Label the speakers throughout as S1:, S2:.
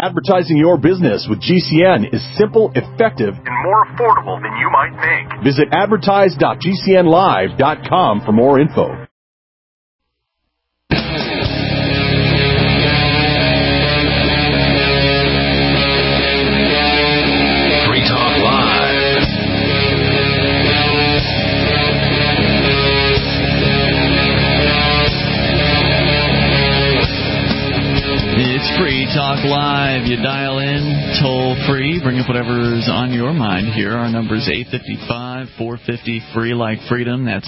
S1: Advertising your business with GCN is simple, effective, and more affordable than you might think. Visit advertise.gcnlive.com for more info.
S2: Free Talk Live. You dial in, toll free, bring up whatever's on your mind here. Our number is 855-450-FREE like freedom. That's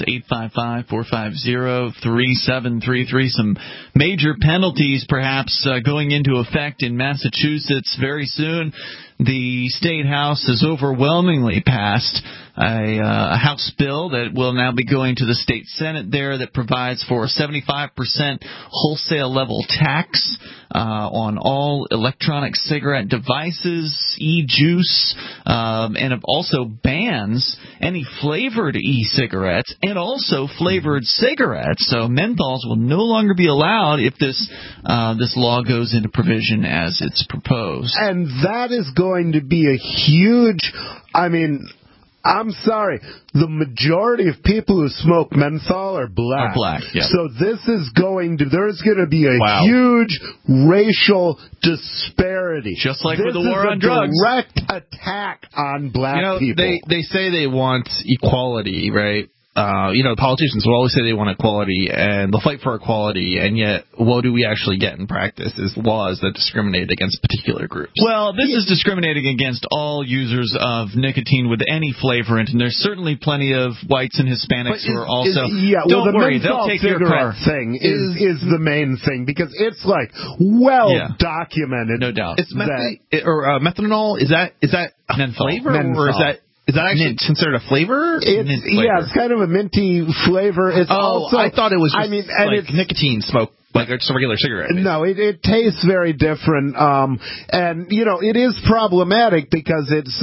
S2: 855-450-3733. Some major penalties perhaps going into effect in Massachusetts very soon. The State House has overwhelmingly passed a House bill that will now be going to the State Senate there that provides for a 75% wholesale level tax on all electronic cigarette devices, e-juice, and it also bans any flavored e-cigarettes and also flavored cigarettes. So menthols will no longer be allowed if this law goes into provision as it's proposed.
S3: And that is going to be a huge, I'm sorry, the majority of people who smoke menthol are black.
S2: Yeah.
S3: So there's going to be a huge racial disparity.
S2: Just like with the war on drugs.
S3: Direct attack on black people.
S4: They say they want equality, right? Politicians will always say they want equality, and they'll fight for equality, and yet what do we actually get in practice is laws that discriminate against particular groups.
S2: Well, this is discriminating against all users of nicotine with any flavor in it, and there's certainly plenty of whites and Hispanics who are also...
S3: Don't worry, they'll take your credit. Thing is the main thing, because it's documented.
S2: No doubt.
S4: It's methanol, is that flavor, or is that... Is that actually considered a flavor?
S3: It's kind of a minty flavor. It's also,
S4: I thought it was just it's nicotine smoke, like just a regular cigarette.
S3: No, it tastes very different. And it is problematic because it's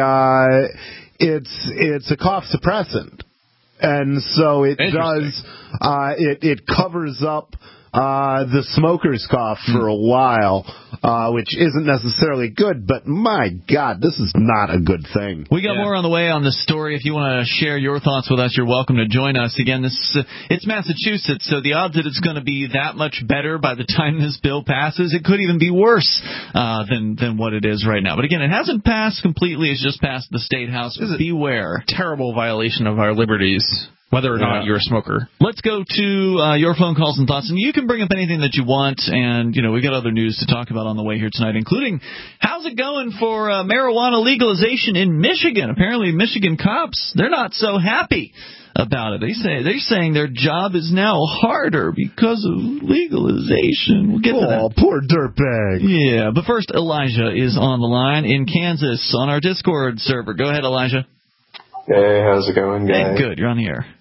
S3: a cough suppressant, and so it does it covers up the smoker's cough for a while, which isn't necessarily good, but my God, this is not a good thing.
S2: We got more on the way on this story. If you want to share your thoughts with us, you're welcome to join us. Again, it's Massachusetts, so the odds that it's going to be that much better by the time this bill passes, it could even be worse than what it is right now. But again, it hasn't passed completely. It's just passed the State House. Beware.
S4: Terrible violation of our liberties, whether or not you're a smoker.
S2: Let's go to your phone calls and thoughts, and you can bring up anything that you want, and, we've got other news to talk about on the way here tonight, including how's it going for marijuana legalization in Michigan. Apparently, Michigan cops, they're not so happy about it. They're saying their job is now harder because of legalization. We'll get to that.
S3: Oh, poor dirtbag.
S2: Yeah, but first, Elijah is on the line in Kansas on our Discord server. Go ahead, Elijah.
S5: Hey, how's it going, guys?
S2: Hey, good. You're on the air.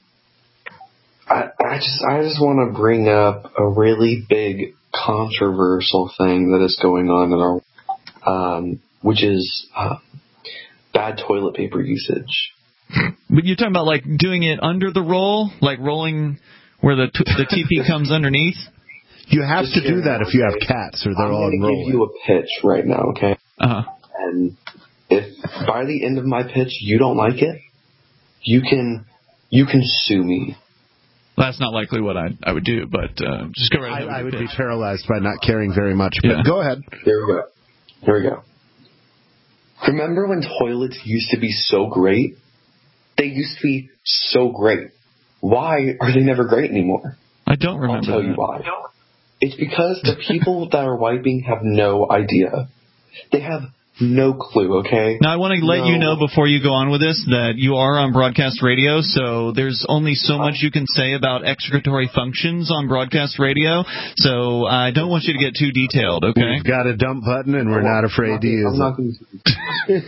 S5: I just want to bring up a really big controversial thing that is going on in our, which is bad toilet paper usage.
S2: But you're talking about like doing it under the roll, like rolling where the TP comes underneath.
S3: You have to do that if you have cats, or they're all rolling.
S5: I'm going to give you a pitch right now, okay? And if by the end of my pitch you don't like it, you can sue me.
S2: Well, that's not likely what I would do, but just go right ahead.
S3: I would be paralyzed by not caring very much, but go ahead.
S5: Here we go. Remember when toilets used to be so great? They used to be so great. Why are they never great anymore?
S2: I don't remember.
S5: I'll tell you why. It's because the people that are wiping have no idea. They have no clue, okay?
S2: Now, I want to let you know before you go on with this that you are on broadcast radio, so there's only so much you can say about excretory functions on broadcast radio, so I don't want you to get too detailed, okay?
S3: We've got a dump button, and we're not afraid to use it.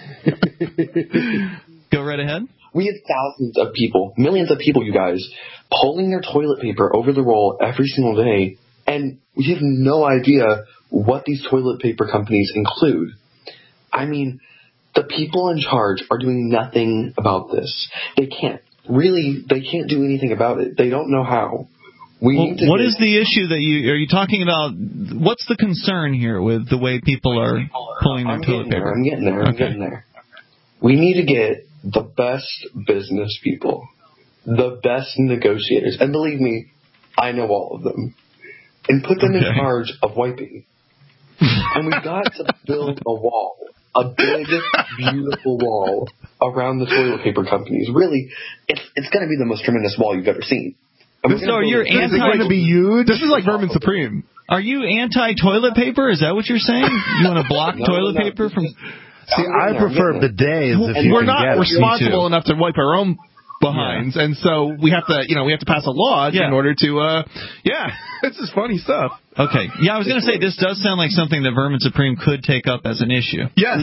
S2: Go right ahead.
S5: We have thousands of people, millions of people, you guys, pulling their toilet paper over the roll every single day, and we have no idea what these toilet paper companies include. I mean, the people in charge are doing nothing about this. They can't do anything about it. They don't know how.
S2: What is the issue that are you talking about? What's the concern here with the way people are pulling their toilet paper?
S5: I'm getting there. We need to get the best business people, the best negotiators, and believe me, I know all of them, and put them in charge of wiping. And we've got to build a wall, a big, beautiful wall around the toilet paper companies. Really, it's going to be the most tremendous wall you've ever seen.
S2: So you're
S3: Is it going to be huge?
S4: This is like Vermin Supreme.
S2: Are you anti-toilet paper? Is that what you're saying? You want to block toilet paper from...
S3: See, I prefer bidets if you
S4: We're
S3: can
S4: not
S3: get it.
S4: responsible enough to wipe our own behinds, and so we have to pass a law in order to, this is funny stuff.
S2: Okay. Yeah, I was going to say, this does sound like something that Vermin Supreme could take up as an issue.
S4: Yes.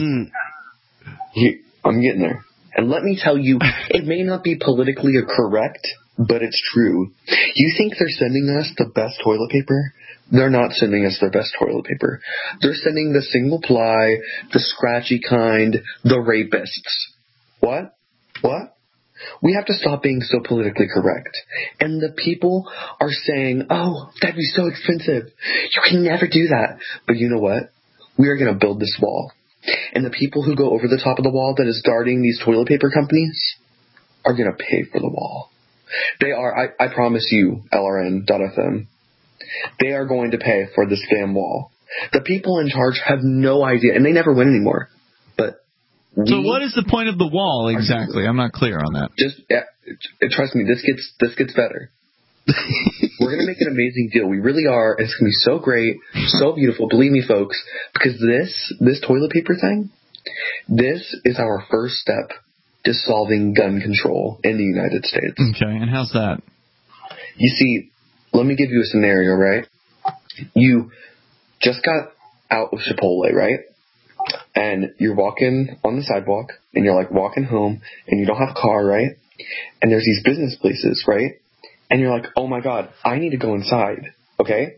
S5: I'm getting there. And let me tell you, it may not be politically correct, but it's true. You think they're sending us the best toilet paper? They're not sending us their best toilet paper. They're sending the single ply, the scratchy kind, the rapists. What? We have to stop being so politically correct. And the people are saying, oh, that'd be so expensive. You can never do that. But you know what? We are going to build this wall. And the people who go over the top of the wall that is guarding these toilet paper companies are going to pay for the wall. They are, I promise you, LRN.FM, they are going to pay for this damn wall. The people in charge have no idea, and they never win anymore. But
S2: so what is the point of the wall exactly? I'm not clear on that.
S5: Trust me, this gets better. We're going to make an amazing deal. We really are. It's going to be so great, so beautiful. Believe me, folks, because this toilet paper thing, this is our first step to solving gun control in the United States.
S2: Okay, and how's that?
S5: You see, let me give you a scenario, right? You just got out of Chipotle, right? And you're walking on the sidewalk, and you're like walking home, and you don't have a car, right? And there's these business places, right? And you're like, oh my God, I need to go inside, okay?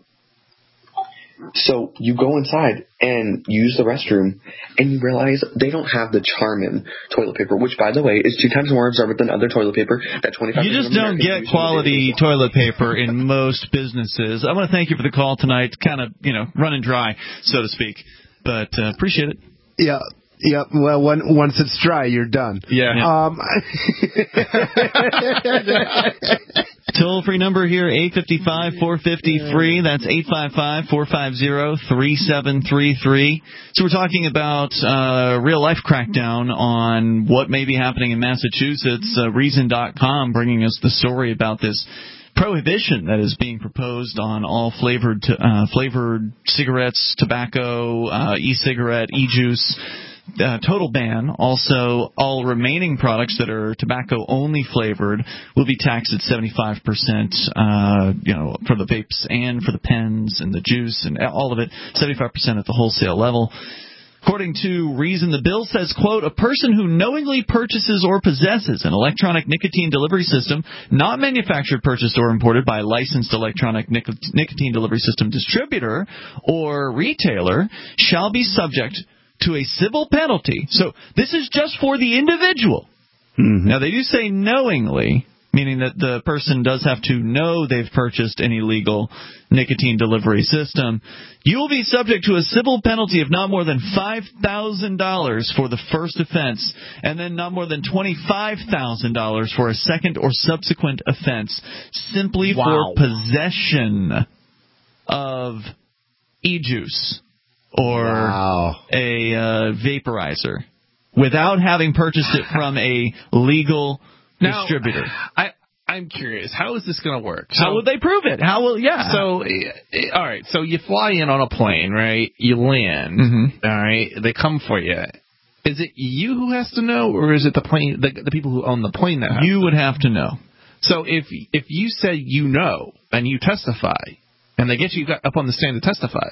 S5: So you go inside and use the restroom, and you realize they don't have the Charmin toilet paper, which, by the way, is 2 times more absorbent than other toilet paper. That 25%.
S2: You just don't get quality toilet paper in most businesses. I want to thank you for the call tonight. Kind of, running dry, so to speak, but appreciate it.
S3: Yeah. Yep. Well, once it's dry, you're done.
S4: Yeah.
S2: Toll-free number here, 855-450-FREE. That's 855-450-3733. So we're talking about real-life crackdown on what may be happening in Massachusetts. Reason.com bringing us the story about this prohibition that is being proposed on all flavored cigarettes, tobacco, e-cigarette, e-juice. Total ban. Also, all remaining products that are tobacco-only flavored will be taxed at 75%, for the vapes and for the pens and the juice and all of it, 75% at the wholesale level. According to Reason, the bill says, quote, a person who knowingly purchases or possesses an electronic nicotine delivery system not manufactured, purchased, or imported by a licensed electronic nicotine delivery system distributor or retailer shall be subject to a civil penalty. So this is just for the individual. Mm-hmm. Now, they do say knowingly, meaning that the person does have to know they've purchased an illegal nicotine delivery system. You will be subject to a civil penalty of not more than $5,000 for the first offense, and then not more than $25,000 for a second or subsequent offense, simply for possession of e-juice or a vaporizer without having purchased it from a legal distributor.
S4: I'm curious. How is this going to work?
S2: How would they prove it?
S4: So, all right. So you fly in on a plane, right? You land. Mm-hmm. All right. They come for you. Is it you who has to know, or is it the plane, the people who own the plane that have
S2: you would have to know?
S4: So if you say you know and you testify, and they get you up on the stand to testify,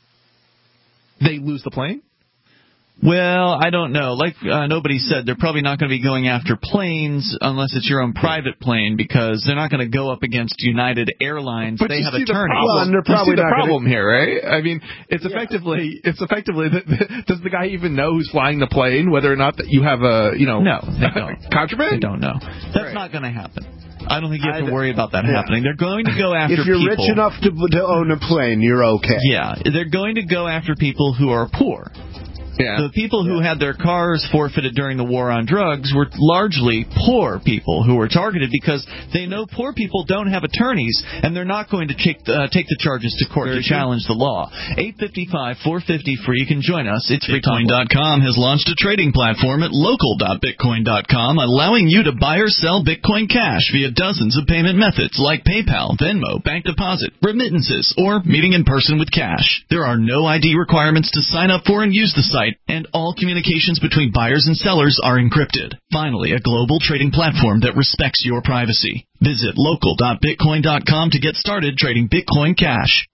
S4: they lose the plane?
S2: Well, I don't know. Like nobody said, they're probably not going to be going after planes unless it's your own private plane, because they're not going to go up against United Airlines.
S4: But
S2: they have attorneys.
S4: They're probably the problem here, right? I mean, it's effectively does the guy even know who's flying the plane, whether or not that you have a
S2: no, they don't.
S4: Contraband?
S2: They don't know. That's not going to happen. I don't think you have to worry about that happening. They're going to go after people.
S3: If you're rich enough to own a plane, you're okay.
S2: Yeah, they're going to go after people who are poor.
S4: Yeah.
S2: The people who had their cars forfeited during the war on drugs were largely poor people who were targeted because they know poor people don't have attorneys, and they're not going to take the charges to court to challenge the law. 855-450-FREE. You can join us. It's
S6: Bitcoin.com has launched a trading platform at local.bitcoin.com, allowing you to buy or sell Bitcoin Cash via dozens of payment methods like PayPal, Venmo, bank deposit, remittances, or meeting in person with cash. There are no ID requirements to sign up for and use the site, and all communications between buyers and sellers are encrypted. Finally, a global trading platform that respects your privacy. Visit local.bitcoin.com to get started trading Bitcoin Cash.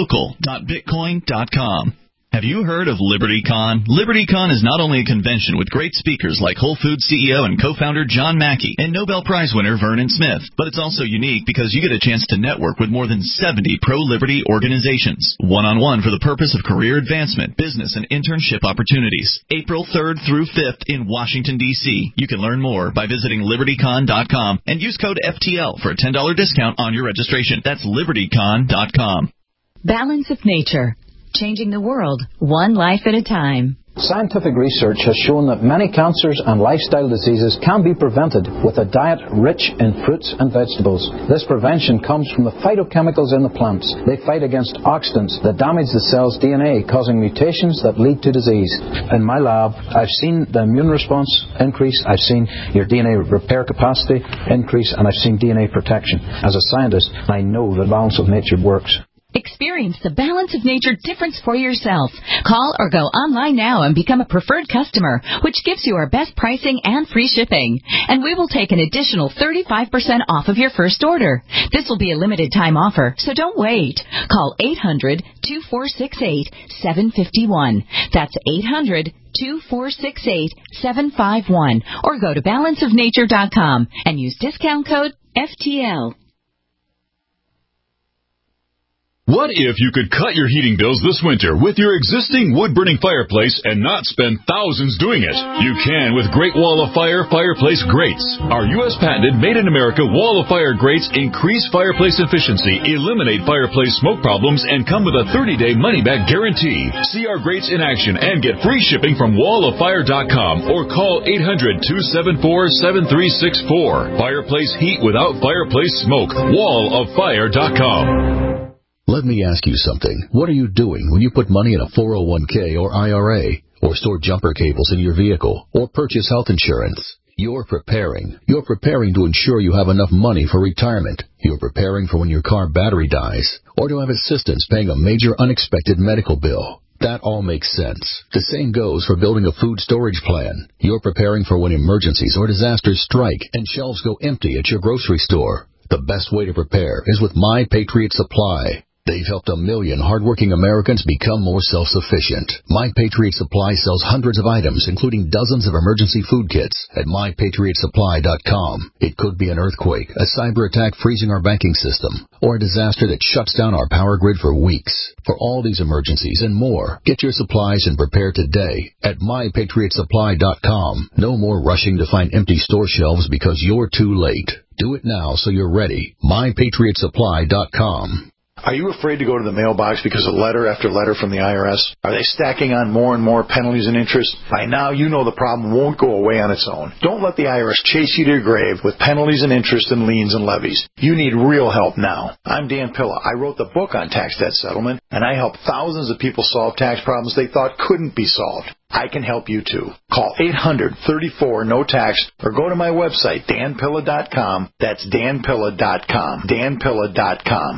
S6: local.bitcoin.com. Have you heard of LibertyCon? LibertyCon is not only a convention with great speakers like Whole Foods CEO and co-founder John Mackey and Nobel Prize winner Vernon Smith, but it's also unique because you get a chance to network with more than 70 pro-liberty organizations, one-on-one for the purpose of career advancement, business, and internship opportunities. April 3rd through 5th in Washington, D.C. You can learn more by visiting LibertyCon.com and use code FTL for a $10 discount on your registration. That's LibertyCon.com.
S7: Balance of Nature. Changing the world, one life at a time.
S8: Scientific research has shown that many cancers and lifestyle diseases can be prevented with a diet rich in fruits and vegetables. This prevention comes from the phytochemicals in the plants. They fight against oxidants that damage the cell's DNA, causing mutations that lead to disease. In my lab, I've seen the immune response increase, I've seen your DNA repair capacity increase, and I've seen DNA protection. As a scientist, I know the balance of nature works.
S7: Experience the Balance of Nature difference for yourself. Call or go online now and become a preferred customer, which gives you our best pricing and free shipping. And we will take an additional 35% off of your first order. This will be a limited time offer, so don't wait. Call 800-2468-751. That's 800-2468-751. Or go to balanceofnature.com and use discount code FTL.
S1: What if you could cut your heating bills this winter with your existing wood-burning fireplace and not spend thousands doing it? You can with Great Wall of Fire fireplace grates. Our U.S. patented made-in-America Wall of Fire grates increase fireplace efficiency, eliminate fireplace smoke problems, and come with a 30-day money-back guarantee. See our grates in action and get free shipping from walloffire.com or call 800-274-7364. Fireplace heat without fireplace smoke. walloffire.com.
S9: Let me ask you something. What are you doing when you put money in a 401k or IRA, or store jumper cables in your vehicle, or purchase health insurance? You're preparing. You're preparing to ensure you have enough money for retirement. You're preparing for when your car battery dies, or to have assistance paying a major unexpected medical bill. That all makes sense. The same goes for building a food storage plan. You're preparing for when emergencies or disasters strike and shelves go empty at your grocery store. The best way to prepare is with My Patriot Supply. They've helped 1 million hardworking Americans become more self-sufficient. My Patriot Supply sells hundreds of items, including dozens of emergency food kits at MyPatriotSupply.com. It could be an earthquake, a cyber attack freezing our banking system, or a disaster that shuts down our power grid for weeks. For all these emergencies and more, get your supplies and prepare today at MyPatriotSupply.com. No more rushing to find empty store shelves because you're too late. Do it now so you're ready. MyPatriotSupply.com.
S10: Are you afraid to go to the mailbox because of letter after letter from the IRS? Are they stacking on more and more penalties and interest? By now, you know the problem won't go away on its own. Don't let the IRS chase you to your grave with penalties and interest and liens and levies. You need real help now. I'm Dan Pilla. I wrote the book on tax debt settlement, and I help thousands of people solve tax problems they thought couldn't be solved. I can help you too. Call 800-34-NO-TAX or go to my website, danpilla.com. That's danpilla.com. danpilla.com.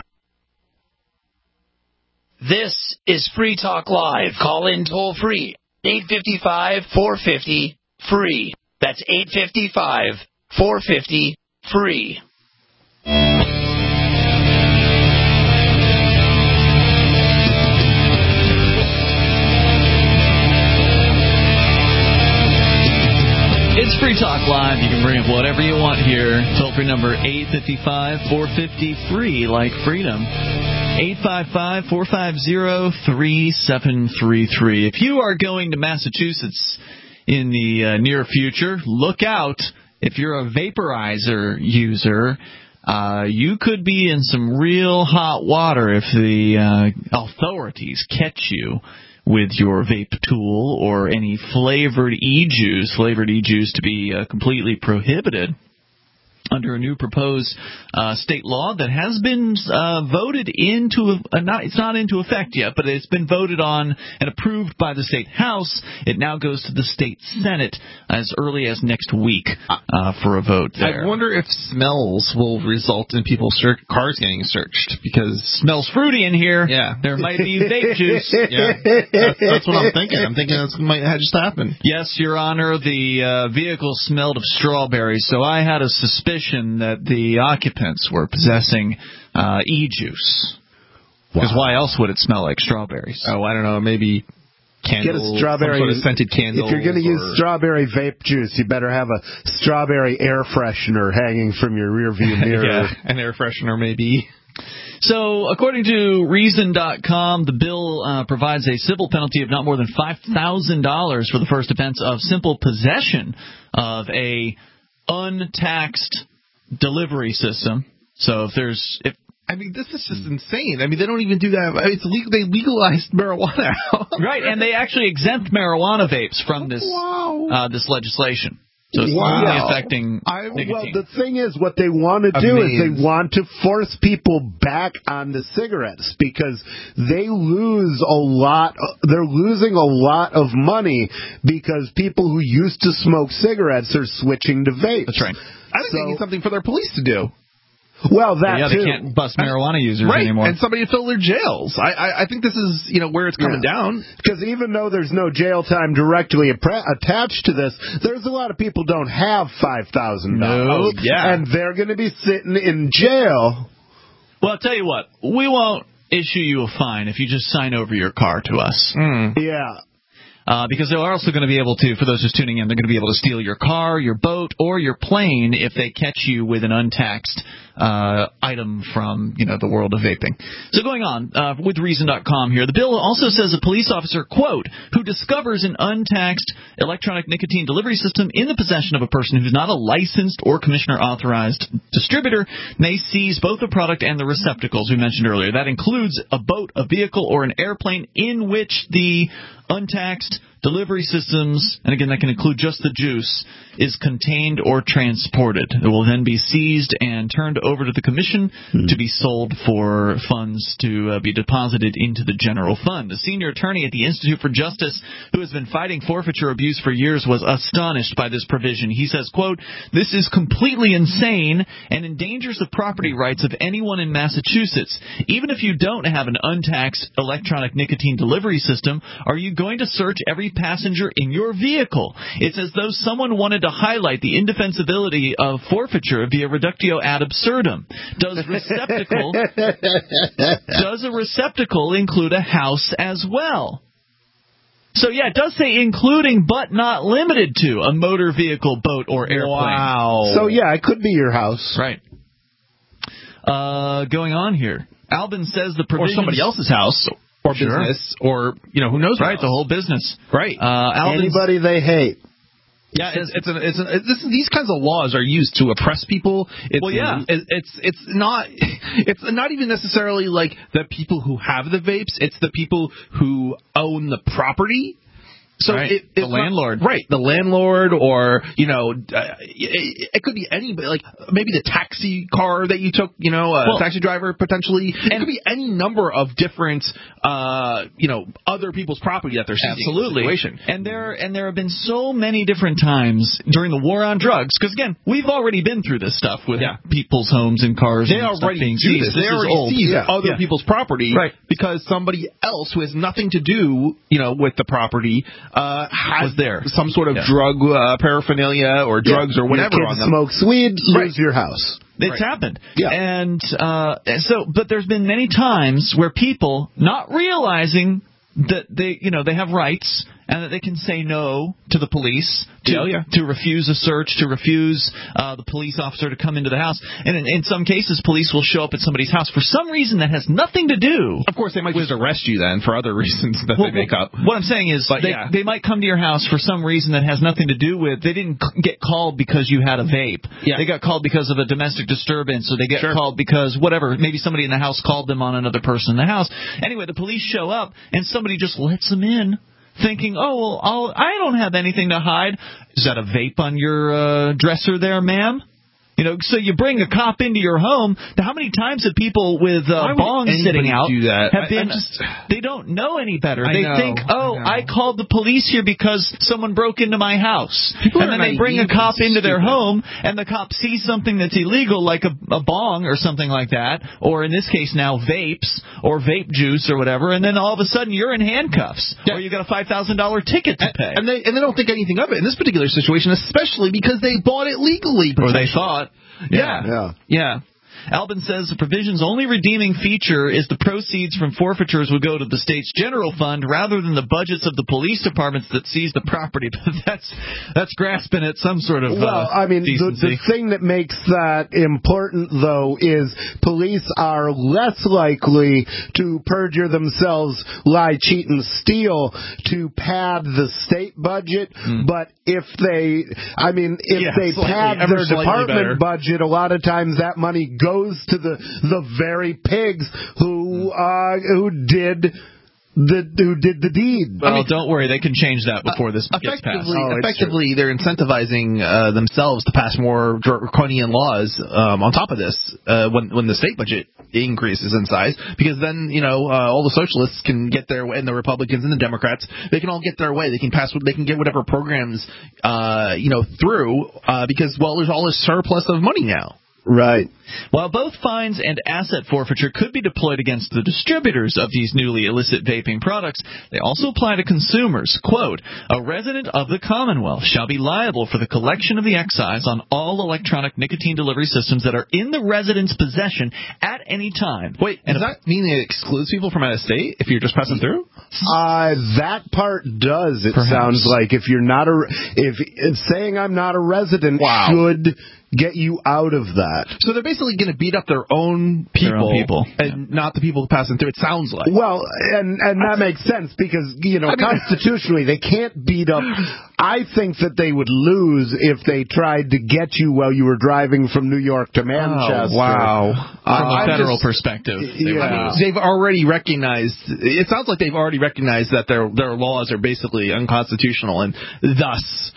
S11: This is Free Talk Live. Call in toll free. 855-450-FREE. That's 855-450-FREE.
S2: It's Free Talk Live. You can bring up whatever you want here. Toll-free number 855-450-FREE, like freedom. 855-450-3733. If you are going to Massachusetts in the near future, look out. If you're a vaporizer user, you could be in some real hot water if the authorities catch you with your vape tool or any flavored e-juice. Flavored e-juice to be completely prohibited under a new proposed state law that has been voted into it's not into effect yet, but it's been voted on and approved by the state house. It now goes to the state senate as early as next week for a vote there.
S4: I wonder if smells will result in people's cars getting searched, because
S2: smells fruity in here.
S4: Yeah,
S2: there might be vape juice.
S4: Yeah, that's what I'm thinking. I'm thinking that might just happen.
S2: Yes, Your Honor, the vehicle smelled of strawberries, so I had a suspicion that the occupants were possessing e-juice. Because why else would it smell like strawberries?
S4: Oh, I don't know. Maybe candles,
S3: get a strawberry,
S4: some sort of scented candles.
S3: If you're going to use strawberry vape juice, you better have a strawberry air freshener hanging from your rearview mirror.
S4: Yeah, an air freshener maybe.
S2: So, according to Reason.com, the bill provides a civil penalty of not more than $5,000 for the first offense of simple possession of a untaxed delivery system. So
S4: I mean, this is just insane. I mean, they don't even do that. It's legal. They legalized marijuana.
S2: Right, and they actually exempt marijuana vapes from this this legislation. So it's only affecting nicotine.
S3: Well, the thing is, what they want to do is they want to force people back on the cigarettes, because they lose a lot. They're losing a lot of money because people who used to smoke cigarettes are switching to vapes.
S2: That's right.
S4: I think they need something for their police to do.
S3: Well, that
S2: too. They can't bust marijuana users anymore.
S4: And somebody to fill their jails. I think this is where it's coming down.
S3: Because even though there's no jail time directly attached to this, there's a lot of people don't have $5,000.
S2: Nope. Yeah.
S3: And they're going to be sitting in jail.
S2: Well, I'll tell you what. We won't issue you a fine if you just sign over your car to us.
S3: Yeah.
S2: Because they're also going to be able to, for those just tuning in, they're going to be able to steal your car, your boat, or your plane if they catch you with an untaxed item from, the world of vaping. So going on with Reason.com here, the bill also says a police officer, quote, who discovers an untaxed electronic nicotine delivery system in the possession of a person who's not a licensed or commissioner-authorized distributor may seize both the product and the receptacles we mentioned earlier. That includes a boat, a vehicle, or an airplane in which the untaxed delivery systems, and again that can include just the juice, is contained or transported. It will then be seized and turned over to the commission to be sold for funds to be deposited into the general fund. The senior attorney at the Institute for Justice, who has been fighting forfeiture abuse for years, was astonished by this provision. He says, quote, "This is completely insane and endangers the property rights of anyone in Massachusetts. Even if you don't have an untaxed electronic nicotine delivery system, are you going to search every passenger in your vehicle? It's as though someone wanted to highlight the indefensibility of forfeiture via reductio ad absurdum. Does a receptacle include a house as well?" So, yeah, it does say including but not limited to a motor vehicle, boat, or airplane.
S3: Wow. So, yeah, it could be your house.
S2: Right. Going on here. Albin says the provisions...
S4: Or somebody else's house. Or business, or, who knows what
S2: else. The whole business.
S4: Right.
S3: Anybody they hate.
S4: Yeah, these kinds of laws are used to oppress people. It's not even necessarily like the people who have the vapes. It's the people who own the property. So
S2: the landlord.
S4: The landlord, or, it could be anybody, like maybe the taxi car that you took, taxi driver potentially. It could be any number of different, other people's property that they're seizing.
S2: Absolutely. And there have been so many different times during the war on drugs, because again, we've already been through this stuff with people's homes and cars.
S4: They already
S2: being seized.
S4: They already seize other people's property, because somebody else who has nothing to do, with the property, has
S2: there
S4: some sort of drug paraphernalia or drugs or whatever on them.
S3: Smokes weed, lose your house.
S2: It's happened. Yeah. And but there's been many times where people, not realizing that they have rights and that they can say no to the police, to refuse a search, to refuse the police officer to come into the house. And in some cases, police will show up at somebody's house for some reason that has nothing to do.
S4: Of course, they might just arrest you then for other reasons that they make up.
S2: What I'm saying is they might come to your house for some reason that has nothing to do with, they didn't get called because you had a vape. Yeah. They got called because of a domestic disturbance, or they get called because whatever, maybe somebody in the house called them on another person in the house. Anyway, the police show up and somebody just lets them in, thinking, oh, well, I don't have anything to hide. Is that a vape on your dresser there, ma'am? You know, so you bring a cop into your home. How many times have people with bongs sitting out have been? They don't know any better. They think, I called the police here because someone broke into my house, and then they bring a cop into their home, and the cop sees something that's illegal, like a bong or something like that, or in this case now vapes or vape juice or whatever, and then all of a sudden you're in handcuffs, or you got a $5,000 ticket to pay,
S4: and they don't think anything of it in this particular situation, especially because they bought it legally,
S2: or they thought.
S4: Yeah.
S2: Albin says the provision's only redeeming feature is the proceeds from forfeitures would go to the state's general fund rather than the budgets of the police departments that seize the property. But that's grasping at some sort of
S3: the thing that makes that important, though, is police are less likely to perjure themselves, lie, cheat, and steal to pad the state budget. But if they pad their department budget, a lot of times that money goes to the very pigs who did the deed.
S2: Well, don't worry, they can change that before this gets passed.
S4: Effectively, they're incentivizing themselves to pass more draconian laws on top of this when the state budget increases in size, because then all the socialists can get their way, and the Republicans and the Democrats, they can all get their way. They can get whatever programs through because there's all this surplus of money now.
S3: Right.
S2: While both fines and asset forfeiture could be deployed against the distributors of these newly illicit vaping products, they also apply to consumers. Quote, a resident of the Commonwealth shall be liable for the collection of the excise on all electronic nicotine delivery systems that are in the resident's possession at any time.
S4: Wait, does that mean it excludes people from out of state if you're just passing through?
S3: That part does. It sounds like if saying I'm not a resident should get you out of that.
S4: So they're basically going to beat up their own people and not the people passing through, it sounds like.
S3: Well, and that makes sense because, constitutionally they can't beat up. I think that they would lose if they tried to get you while you were driving from New York to Manchester.
S4: Oh, wow.
S2: From a federal perspective.
S4: They've already recognized, it sounds like they've already recognized that their laws are basically unconstitutional, and thus...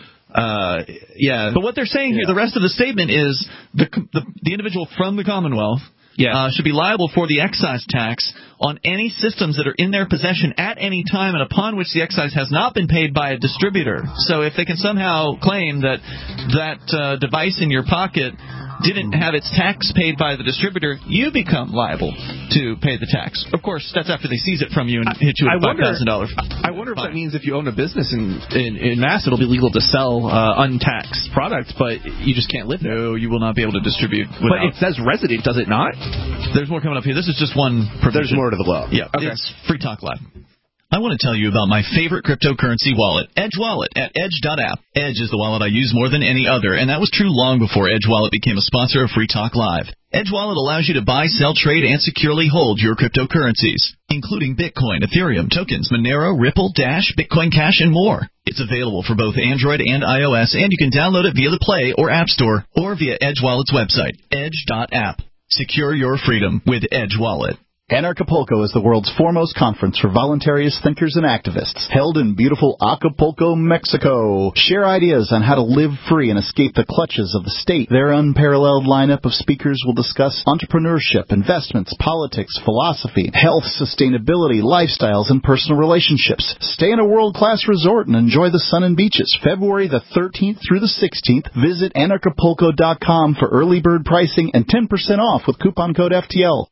S2: But what they're saying here, the rest of the statement is the individual from the Commonwealth should be liable for the excise tax on any systems that are in their possession at any time and upon which the excise has not been paid by a distributor. So if they can somehow claim that device in your pocket didn't have its tax paid by the distributor, you become liable to pay the tax. Of course, that's after they seize it from you and hit you with $5,000.
S4: I wonder if that means if you own a business in Mass, it'll be legal to sell untaxed products, but you just can't live there.
S2: No, you will not be able to distribute.
S4: But it says resident, does it not?
S2: There's more coming up here. This is just one provision.
S3: There's more to the law.
S2: Yeah, okay. It's Free Talk Live. I want to tell you about my favorite cryptocurrency wallet, Edge Wallet, at Edge.app. Edge is the wallet I use more than any other, and that was true long before Edge Wallet became a sponsor of Free Talk Live. Edge Wallet allows you to buy, sell, trade, and securely hold your cryptocurrencies, including Bitcoin, Ethereum, tokens, Monero, Ripple, Dash, Bitcoin Cash, and more. It's available for both Android and iOS, and you can download it via the Play or App Store or via Edge Wallet's website, Edge.app. Secure your freedom with Edge Wallet.
S12: Anarchapulco is the world's foremost conference for voluntarist thinkers and activists, held in beautiful Acapulco, Mexico. Share ideas on how to live free and escape the clutches of the state. Their unparalleled lineup of speakers will discuss entrepreneurship, investments, politics, philosophy, health, sustainability, lifestyles, and personal relationships. Stay in a world-class resort and enjoy the sun and beaches. February the 13th through the 16th. Visit anarchapulco.com for early bird pricing and 10% off with coupon code FTL.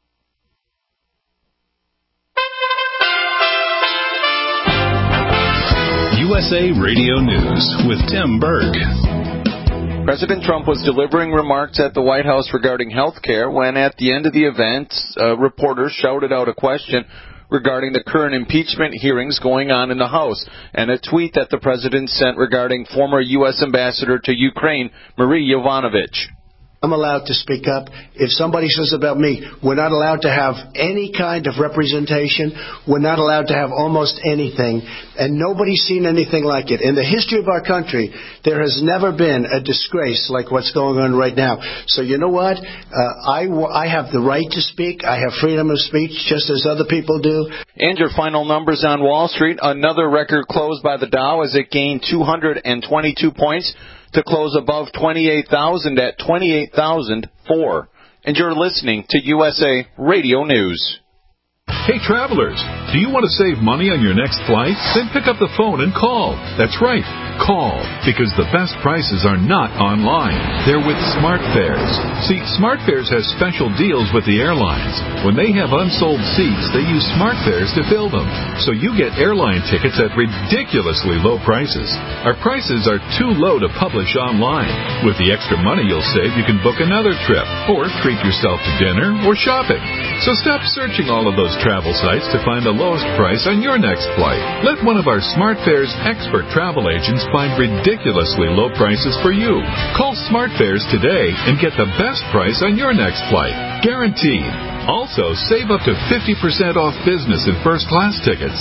S1: USA Radio News with Tim Berg.
S13: President Trump was delivering remarks at the White House regarding health care when, at the end of the event, reporters shouted out a question regarding the current impeachment hearings going on in the House, and a tweet that the president sent regarding former U.S. Ambassador to Ukraine, Marie Yovanovitch.
S14: I'm allowed to speak up. If somebody says about me, we're not allowed to have any kind of representation. We're not allowed to have almost anything. And nobody's seen anything like it. In the history of our country, there has never been a disgrace like what's going on right now. So you know what? I have the right to speak. I have freedom of speech just as other people do.
S13: And your final numbers on Wall Street. Another record closed by the Dow as it gained 222 points. To close above 28,000 at 28,004. And you're listening to USA Radio News.
S1: Hey, travelers, do you want to save money on your next flight? Then pick up the phone and call. That's right, call, because the best prices are not online. They're with SmartFares. See, SmartFares has special deals with the airlines. When they have unsold seats, they use SmartFares to fill them. So you get airline tickets at ridiculously low prices. Our prices are too low to publish online. With the extra money you'll save, you can book another trip, or treat yourself to dinner or shopping. So stop searching all of those travel sites to find the lowest price on your next flight. Let one of our SmartFares expert travel agents find ridiculously low prices for you. Call SmartFares today and get the best price on your next flight. Guaranteed. Also, save up to 50% off business and first-class tickets.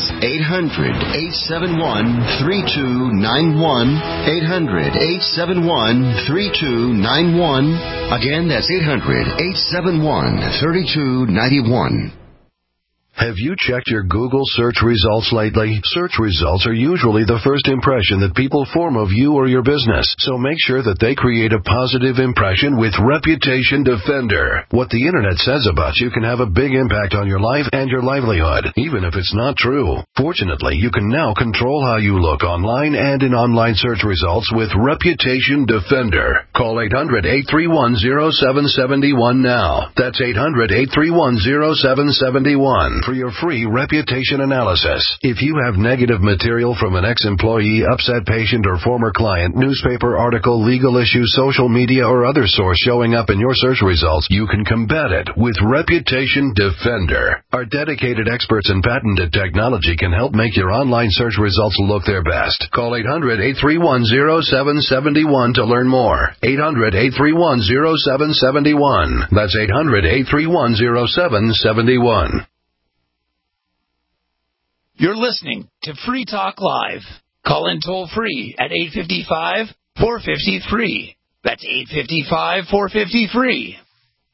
S15: 800-871-3291. 800-871-3291. Again, that's 800-871-3291.
S16: Have you checked your Google search results lately? Search results are usually the first impression that people form of you or your business, so make sure that they create a positive impression with Reputation Defender. What the internet says about you can have a big impact on your life and your livelihood, even if it's not true. Fortunately, you can now control how you look online and in online search results with Reputation Defender. Call 800-831-0771 now. That's 800-831-0771. For your free reputation analysis. If you have negative material from an ex-employee, upset patient, or former client, newspaper article, legal issue, social media, or other source showing up in your search results, you can combat it with Reputation Defender. Our dedicated experts in patented technology can help make your online search results look their best. Call 800-831-0771 to learn more. 800-831-0771. That's 800-831-0771.
S11: You're listening to Free Talk Live. Call in toll free at 855-450-FREE. That's 855-450-FREE.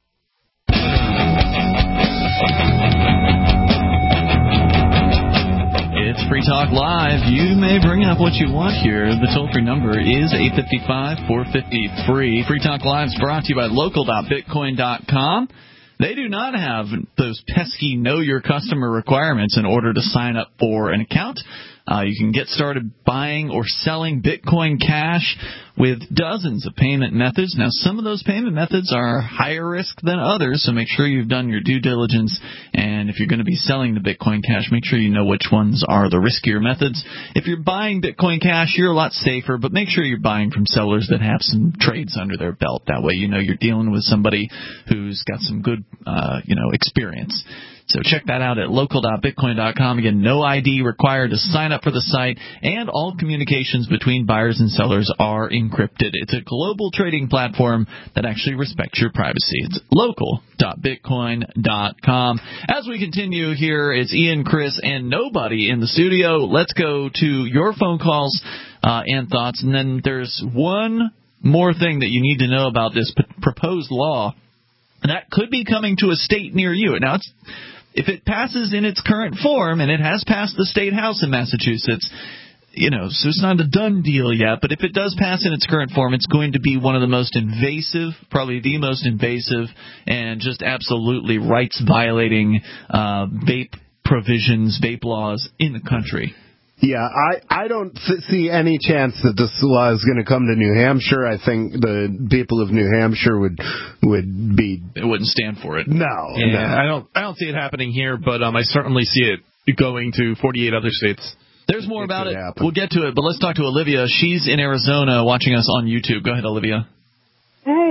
S2: It's Free Talk Live. You may bring up what you want here. The toll-free number is 855-450-FREE. Free Talk Live is brought to you by local.bitcoin.com. They do not have those pesky know your customer requirements in order to sign up for an account. You can get started buying or selling Bitcoin Cash with dozens of payment methods. Now, some of those payment methods are higher risk than others, so make sure you've done your due diligence. And if you're going to be selling the Bitcoin Cash, make sure you know which ones are the riskier methods. If you're buying Bitcoin Cash, you're a lot safer, but make sure you're buying from sellers that have some trades under their belt. That way you know you're dealing with somebody who's got some good experience. So check that out at local.bitcoin.com. Again, no ID required to sign up for the site, and all communications between buyers and sellers are encrypted. It's a global trading platform that actually respects your privacy. It's local.bitcoin.com. As we continue here, it's Ian, Chris, and nobody in the studio. Let's go to your phone calls and thoughts, and then there's one more thing that you need to know about this proposed law. And that could be coming to a state near you. Now, if it passes in its current form, and it has passed the State House in Massachusetts, so it's not a done deal yet, but if it does pass in its current form, it's going to be one of the most invasive, probably the most invasive, and just absolutely rights-violating vape provisions, vape laws in the country.
S3: Yeah, I don't see any chance that this law is going to come to New Hampshire. I think the people of New Hampshire would be...
S2: It wouldn't stand for it.
S3: No.
S4: I don't see it happening here, but I certainly see it going to 48 other states.
S2: There's more about it. We'll get to it, but let's talk to Olivia. She's in Arizona watching us on YouTube. Go ahead, Olivia.
S17: Hey,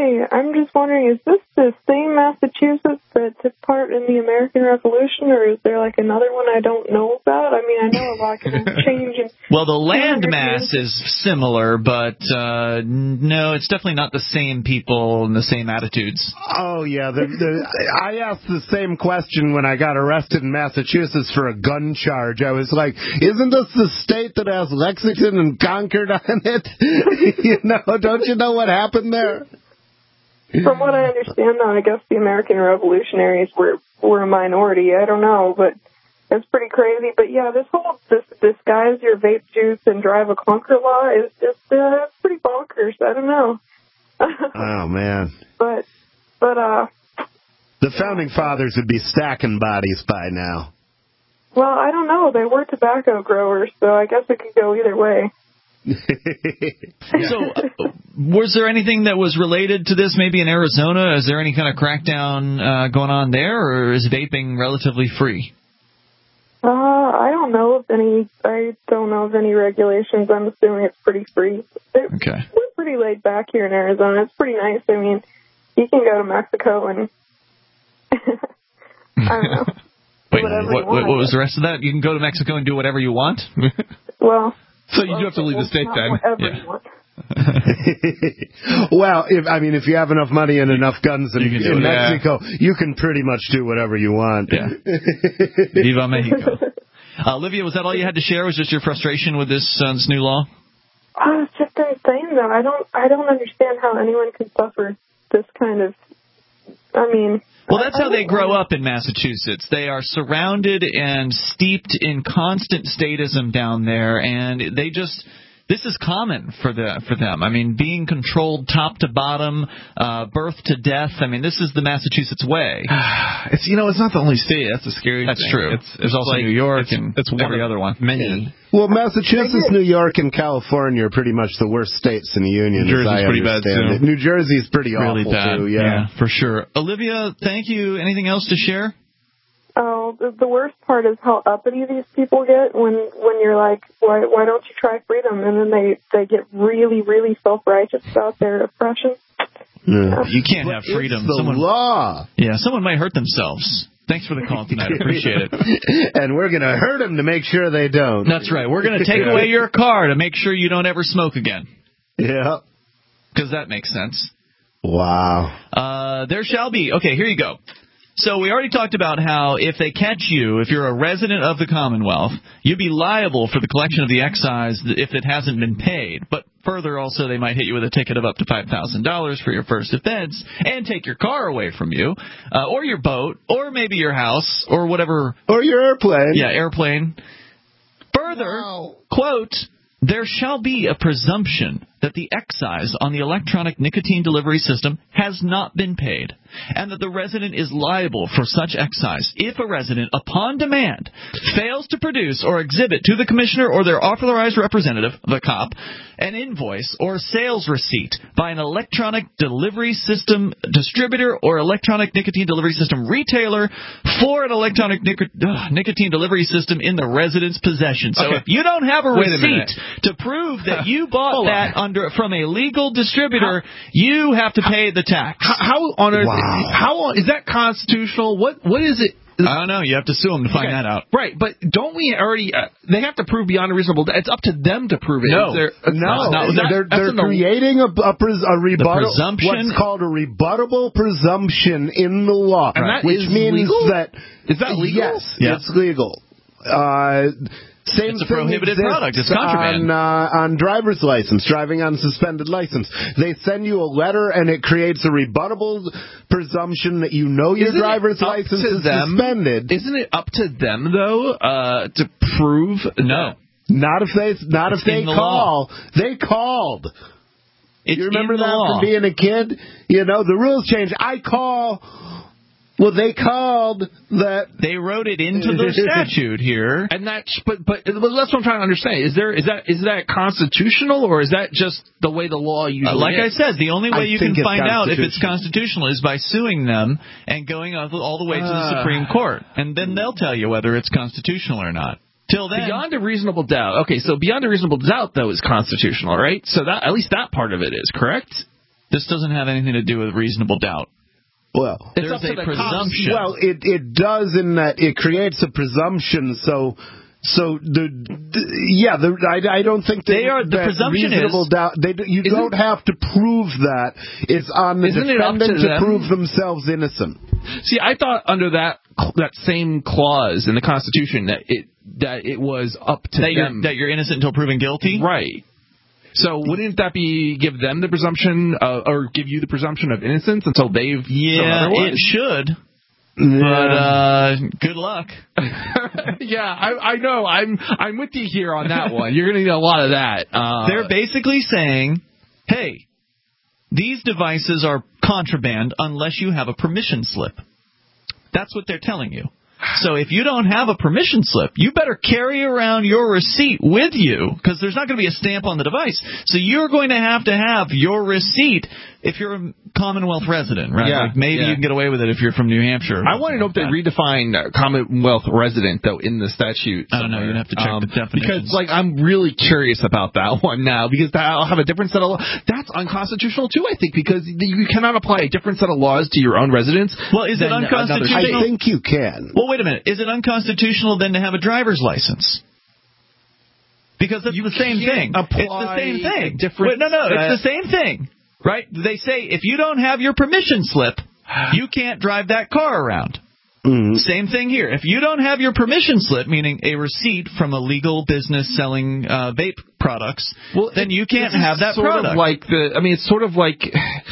S17: Hi, I'm just wondering, is this the same Massachusetts that took part in the American Revolution, or is there like another one I don't know about? I mean, I know a lot can change.
S2: Well, the land mass is similar, but no, it's definitely not the same people and the same attitudes.
S3: Oh, yeah. I asked the same question when I got arrested in Massachusetts for a gun charge. I was like, isn't this the state that has Lexington and Concord on it? Don't you know what happened there?
S17: From what I understand, though, I guess the American Revolutionaries were a minority. I don't know, but it's pretty crazy. But yeah, this disguise your vape juice and drive a clunker law is just pretty bonkers. I don't know.
S3: Oh man.
S17: But
S3: the founding fathers would be stacking bodies by now.
S17: Well, I don't know. They were tobacco growers, so I guess it could go either way.
S2: So, was there anything that was related to this maybe in Arizona? Is there any kind of crackdown going on there, or is vaping relatively free?
S17: I don't know of any regulations. I'm assuming it's pretty free. We're pretty laid back here in Arizona. It's pretty nice. I mean, you can go to Mexico and I don't know.
S2: Wait, what was the rest of that? You can go to Mexico and do whatever you want?
S17: Well,
S4: so you do have to leave the state then.
S3: Well, if you have enough money and enough guns in Mexico, you can pretty much do whatever you want.
S2: Yeah. Viva Mexico. Olivia, was that all you had to share? Was just your frustration with this new law?
S17: It's just insane, though. I don't understand how anyone can suffer this kind of.
S2: Well, that's how they grow up in Massachusetts. They are surrounded and steeped in constant statism down there, and this is common for them. I mean, being controlled top to bottom, birth to death. I mean, this is the Massachusetts way.
S4: It's not the only state. That's the scary thing.
S2: That's true.
S4: There's also
S2: like
S4: New York and
S2: it's every other one.
S4: Many.
S3: Well, Massachusetts, New York, and California are pretty much the worst states in the union.
S4: New Jersey's pretty bad too.
S3: New Jersey's pretty
S2: really
S3: awful
S2: bad.
S3: too. Yeah,
S2: for sure. Olivia, thank you. Anything else to share?
S17: Oh, the worst part is how uppity these people get when you're like, why don't you try freedom? And then they get really, really self-righteous about their oppression.
S3: Yeah.
S2: You can't have freedom.
S3: It's the law.
S2: Yeah, someone might hurt themselves. Thanks for the call tonight. I appreciate it.
S3: And we're going to hurt them to make sure they don't.
S2: That's right. We're going to take away your car to make sure you don't ever smoke again.
S3: Yeah.
S2: Because that makes sense.
S3: Wow.
S2: There shall be. Okay, here you go. So we already talked about how if they catch you, if you're a resident of the Commonwealth, you'd be liable for the collection of the excise if it hasn't been paid. But further, also, they might hit you with a ticket of up to $5,000 for your first offense and take your car away from you, or your boat, or maybe your house, or whatever.
S3: Or your airplane.
S2: Yeah, airplane. Further, quote, there shall be a presumption that the excise on the electronic nicotine delivery system has not been paid, and that the resident is liable for such excise if a resident, upon demand, fails to produce or exhibit to the commissioner or their authorized representative, the cop, an invoice or sales receipt by an electronic delivery system distributor or electronic nicotine delivery system retailer for an electronic nicotine delivery system in the resident's possession. So if you don't have a receipt to prove that you bought that from a legal distributor, you have to pay the tax.
S4: How on earth? Wow. How is that constitutional? What is it?
S2: I don't know. You have to sue them to find that out.
S4: Right, but don't we already... they have to prove beyond a reasonable doubt. It's up to them to prove it.
S3: No. They're creating a rebuttal... What's called a rebuttable presumption in the law.
S4: And that
S3: which means
S4: legal?
S3: that...
S4: Is that legal?
S3: Yes, it's legal. Same
S2: it's a prohibited product. It's contraband.
S3: On driver's license, driving on suspended license. They send you a letter and it creates a rebuttable presumption that you know your driver's license is suspended.
S4: Isn't it up to them, though, to prove?
S2: No.
S3: Not if they call. They called. You remember that from being a kid? You know, the rules change. I call... Well, they called that.
S2: They wrote it into the statute here,
S4: and but that's what I'm trying to understand. Is that constitutional, or is that just the way the law usually
S2: like
S4: is?
S2: I said, the only way you can find out if it's constitutional is by suing them and going all the way to the Supreme Court, and then they'll tell you whether it's constitutional or not. Till then,
S4: beyond a reasonable doubt. Okay, so beyond a reasonable doubt, though, is constitutional, right? So that at least that part of it is correct.
S2: This doesn't have anything to do with reasonable doubt.
S3: Well,
S2: there's a presumption.
S3: Well, it does in that it creates a presumption. I don't think
S4: the presumption
S3: reasonable
S4: is
S3: doubt. You don't have to prove that. It's on the defendant to prove themselves innocent.
S4: See, I thought under that same clause in the Constitution that it was up to them
S2: that you're innocent until proven guilty,
S4: right? So wouldn't that give them the presumption, or give you the presumption of innocence until they've shown otherwise?
S2: It should. But good luck.
S4: Yeah, I know. I'm with you here on that one. You're going to need a lot of that.
S2: They're basically saying, hey, these devices are contraband unless you have a permission slip. That's what they're telling you. So if you don't have a permission slip, you better carry around your receipt with you, because there's not going to be a stamp on the device. So you're going to have your receipt if you're a Commonwealth resident, right?
S4: Yeah,
S2: like maybe you can get away with it if you're from New Hampshire.
S4: I want to know if they redefine Commonwealth resident, though, in the statute.
S2: I don't know. You'd have to check the definitions.
S4: Because, I'm really curious about that one now, because I'll have a different set of laws. That's unconstitutional, too, I think, because you cannot apply a different set of laws to your own residents.
S2: Well, is it unconstitutional?
S3: I think you can.
S2: Well, wait a minute. Is it unconstitutional then to have a driver's license? Because it's the same thing. It's the same thing. It's the same thing. Right? They say if you don't have your permission slip, you can't drive that car around. Mm-hmm. Same thing here. If you don't have your permission slip, meaning a receipt from a legal business selling vape products, then you can't have that product.
S4: It's sort of like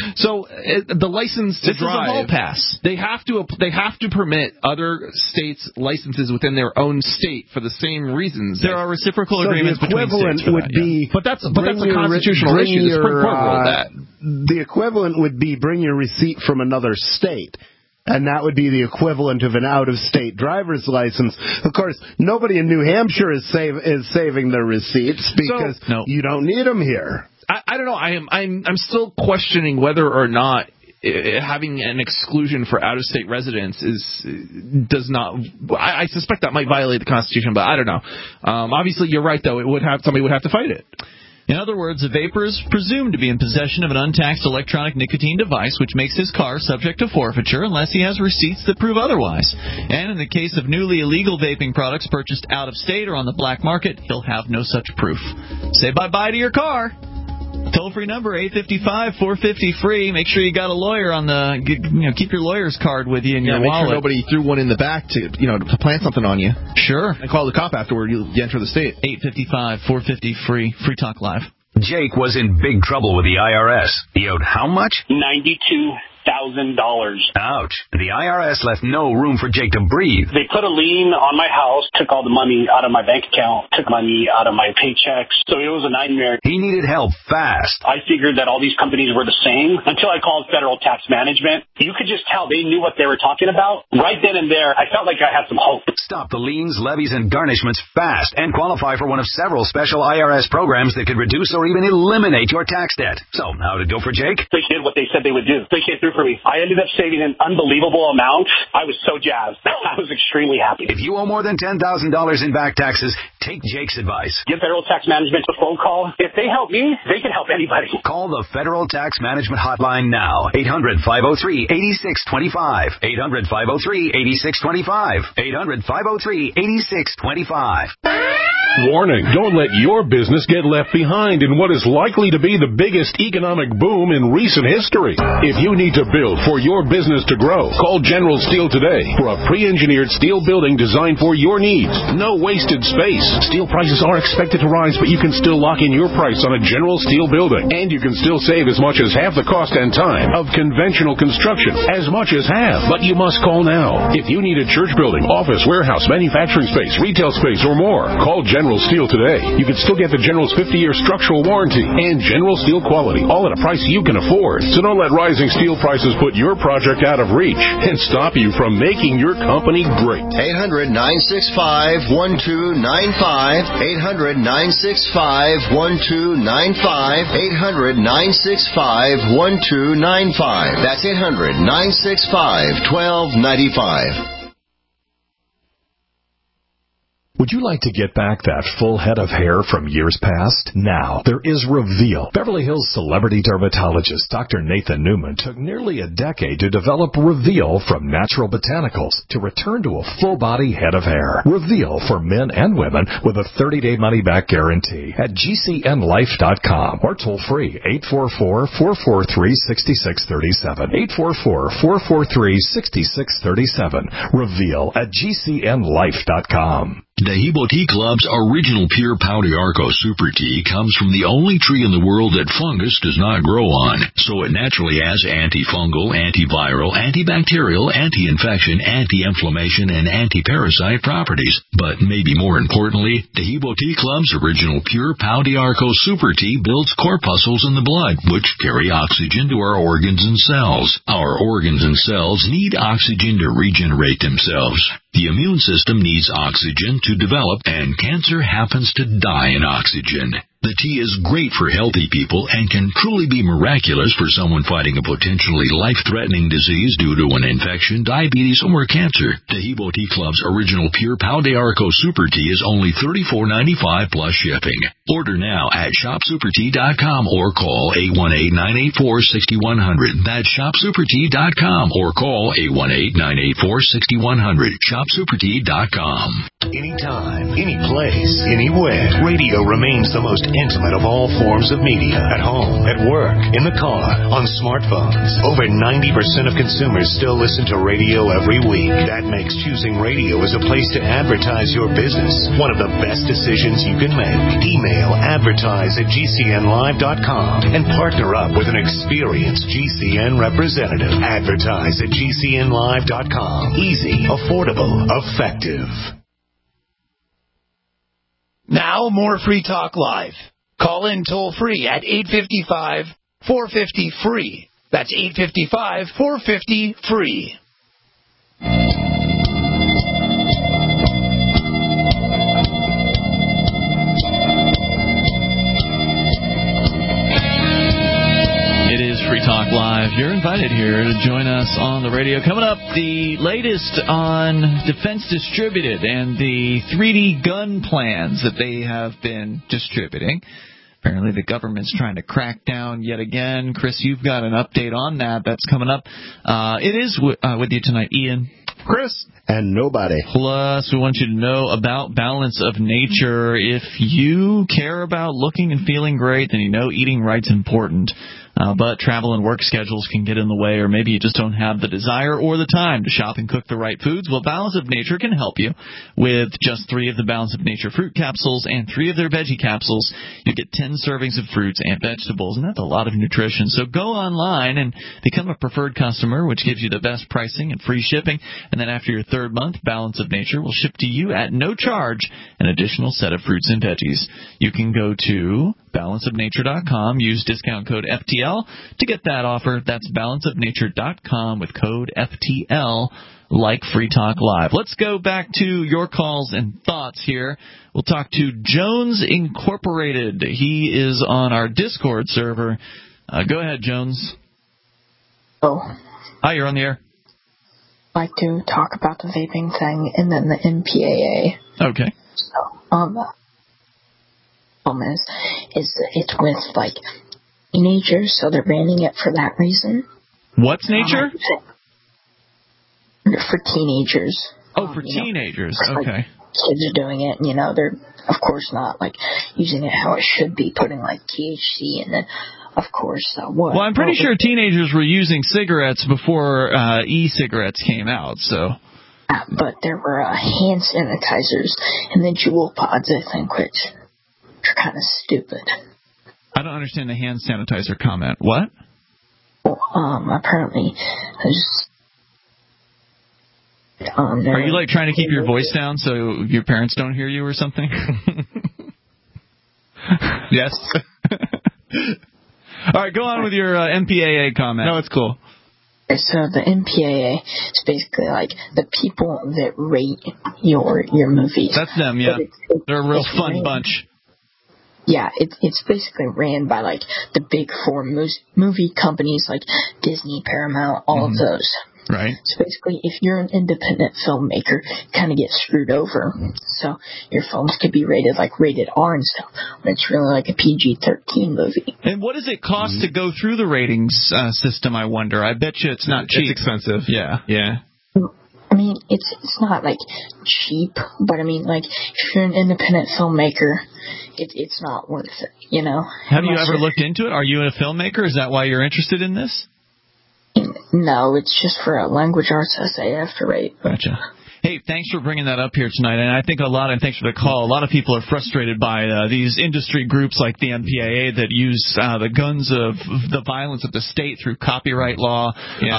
S4: the license to drive.
S2: This is a hall pass.
S4: They have to permit other states' licenses within their own state for the same reasons.
S2: There are reciprocal agreements between states for that.
S4: But that's a constitutional issue. The Supreme Court ruled that.
S3: The equivalent would be bring your receipt from another state. And that would be the equivalent of an out-of-state driver's license. Of course, nobody in New Hampshire is saving their receipts because you don't need them here.
S4: I don't know. I'm still questioning whether or not having an exclusion for out-of-state residents does not. I suspect that might violate the Constitution, but I don't know. Obviously, you're right, though. Somebody would have to fight it.
S2: In other words, a vapor is presumed to be in possession of an untaxed electronic nicotine device, which makes his car subject to forfeiture unless he has receipts that prove otherwise. And in the case of newly illegal vaping products purchased out of state or on the black market, he'll have no such proof. Say bye-bye to your car. Toll-free number, 855-450-FREE. Make sure you got a lawyer on keep your lawyer's card with you in your wallet.
S4: Make sure nobody threw one in the back to plant something on you.
S2: Sure.
S4: And call the cop afterward you enter the state.
S2: 855-450-FREE. Free Talk Live.
S18: Jake was in big trouble with the IRS. He owed how much?
S19: $92,000.
S18: Ouch. The IRS left no room for Jake to breathe.
S19: They put a lien on my house, took all the money out of my bank account, took money out of my paychecks. So it was a nightmare.
S18: He needed help fast.
S19: I figured that all these companies were the same until I called Federal Tax Management. You could just tell they knew what they were talking about. Right then and there, I felt like I had some hope.
S18: Stop the liens, levies, and garnishments fast and qualify for one of several special IRS programs that could reduce or even eliminate your tax debt. So, how did it go for Jake?
S19: They did what they said they would do. They came through for me. I ended up saving an unbelievable amount. I was so jazzed. I was extremely happy.
S18: If you owe more than $10,000 in back taxes, take Jake's advice.
S19: Give Federal Tax Management a phone call. If they help me, they can help anybody.
S18: Call the Federal Tax Management Hotline now. 800-503-8625. 800-503-8625. 800-503-8625.
S20: Warning, don't let your business get left behind in what is likely to be the biggest economic boom in recent history. If you need to build for your business to grow, call General Steel today for a pre-engineered steel building designed for your needs. No wasted space. Steel prices are expected to rise, but you can still lock in your price on a General Steel building. And you can still save as much as half the cost and time of conventional construction. As much as half. But you must call now. If you need a church building, office, warehouse, manufacturing space, retail space, or more, call General Steel today. You can still get the General's 50-year structural warranty and General Steel quality, all at a price you can afford. So don't let rising steel prices put your project out of reach and stop you from making your company great.
S15: 800-965-1295. 800-965-1295. 800-965-1295. That's 800-965-1295.
S21: Would you like to get back that full head of hair from years past? Now, there is Reveal. Beverly Hills celebrity dermatologist Dr. Nathan Newman took nearly a decade to develop Reveal from natural botanicals to return to a full-body head of hair. Reveal for men and women with a 30-day money-back guarantee at GCNlife.com or toll free 844-443-6637. 844-443-6637. Reveal at GCNlife.com.
S1: Dahibo Tea Club's original pure Pau d'Arco Super Tea comes from the only tree in the world that fungus does not grow on, so it naturally has antifungal, antiviral, antibacterial, anti-infection, anti-inflammation, and anti-parasite properties. But maybe more importantly, Dahibo Tea Club's original pure Pau d'Arco Super Tea builds corpuscles in the blood, which carry oxygen to our organs and cells. Our organs and cells need oxygen to regenerate themselves. The immune system needs oxygen to develop, and cancer happens to die in oxygen. The tea is great for healthy people and can truly be miraculous for someone fighting a potentially life-threatening disease due to an infection, diabetes, or cancer. Dahibo Tea Club's original pure Pau d'Arco Super Tea is only $34.95 plus shipping. Order now at shopsupertea.com or call 818-984-6100. That's shopsupertea.com or call 818-984-6100. shopsupertea.com.
S16: Anytime, any place, anywhere, radio remains the most intimate of all forms of media. At home, at work, in the car, on smartphones. Over 90% of consumers still listen to radio every week. That makes choosing radio as a place to advertise your business one of the best decisions you can make. Email advertise@gcnlive.com and partner up with an experienced GCN representative. Advertise at gcnlive.com. Easy, affordable, effective.
S11: Now, more Free Talk Live. Call in toll-free at 855-450-FREE. That's 855-450-FREE.
S2: It is Free Talk Live. You're invited here to join us on the radio. Coming up, the latest on Defense Distributed and the 3D gun plans that they have been distributing. Apparently the government's trying to crack down yet again. Chris, you've got an update on that. That's coming up. It is with you tonight, Ian.
S3: Chris. And nobody.
S2: Plus, we want you to know about Balance of Nature. If you care about looking and feeling great, then you know eating right's important. But travel and work schedules can get in the way, or maybe you just don't have the desire or the time to shop and cook the right foods. Well, Balance of Nature can help you with just 3 of the Balance of Nature fruit capsules and 3 of their veggie capsules. You get 10 servings of fruits and vegetables, and that's a lot of nutrition. So go online and become a preferred customer, which gives you the best pricing and free shipping. And then after your 3rd month, Balance of Nature will ship to you at no charge an additional set of fruits and veggies. You can go to balanceofnature.com, use discount code FTL to get that offer. That's balanceofnature.com with code FTL, like Free Talk Live. Let's go back to your calls and thoughts here. We'll talk to Jones Incorporated. He is on our Discord server. Go ahead, Jones.
S22: Oh.
S2: Hi, you're on the air.
S22: I'd like to talk about the vaping thing and then the NPAA.
S2: Okay.
S22: So, problem is it's with, like, teenagers, so they're banning it for that reason.
S2: What's nature?
S22: For teenagers.
S2: Oh, for teenagers. Okay.
S22: Like, kids are doing it, and, they're, of course, not, like, using it how it should be, putting, like, THC and then, of course, what?
S2: Well, I'm pretty sure teenagers were using cigarettes before e-cigarettes came out, so...
S22: But there were hand sanitizers and the Juul pods, I think, which are kind of stupid.
S2: I don't understand the hand sanitizer comment. What?
S22: Well, apparently,
S2: are you, like, trying to keep your voice down so your parents don't hear you or something?
S4: Yes.
S2: All right, go on with your MPAA comment.
S4: No, it's cool.
S22: So the MPAA is basically like the people that rate your movies.
S2: That's them, yeah. They're a real fun bunch.
S22: Yeah, it's basically ran by, like, the big 4 movie companies like Disney, Paramount, all of those.
S2: Right.
S22: So basically, if you're an independent filmmaker, you kind of get screwed over. So your films could be rated like rated R and stuff, when it's really like a PG-13 movie.
S2: And what does it cost to go through the ratings system, I wonder? I bet you it's not cheap.
S4: It's expensive.
S2: Yeah.
S4: Yeah.
S22: I mean, it's not like cheap, but I mean, like, if you're an independent filmmaker, it's not worth it, you know?
S2: Have you ever looked into it? Are you a filmmaker? Is that why you're interested in this?
S22: No, it's just for a language arts essay I have to write.
S2: Gotcha. Hey, thanks for bringing that up here tonight, and I think and thanks for the call. A lot of people are frustrated by these industry groups like the MPAA that use the guns of the violence of the state through copyright law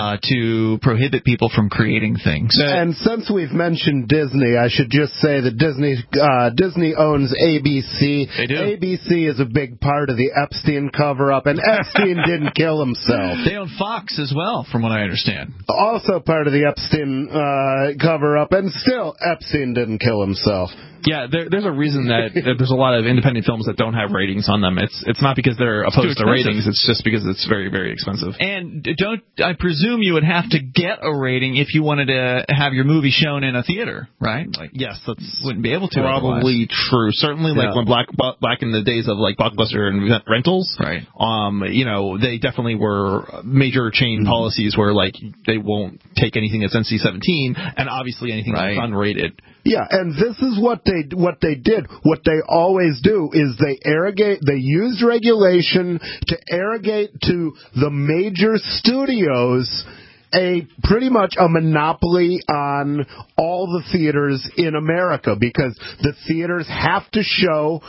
S2: to prohibit people from creating things.
S3: And since we've mentioned Disney, I should just say that Disney owns ABC.
S2: They do.
S3: ABC is a big part of the Epstein cover-up, and Epstein didn't kill himself.
S2: They own Fox as well, from what I understand.
S3: Also part of the Epstein cover-up. And still, Epstein didn't kill himself.
S4: Yeah, there's a reason that there's a lot of independent films that don't have ratings on them. It's not because they're opposed to ratings. It's just because it's very, very expensive.
S2: And I presume you would have to get a rating if you wanted to have your movie shown in a theater, right? Like,
S4: yes, that's
S2: wouldn't be able to.
S4: Probably true. Certainly, like when back in the days of like Blockbuster and rentals,
S2: right?
S4: You know, they definitely were major chain policies where like they won't take anything that's NC-17 and obviously anything that's unrated.
S3: Yeah, and this is what they did. What they always do is they use regulation to arrogate to the major studios pretty much a monopoly on all the theaters in America, because the theaters have to show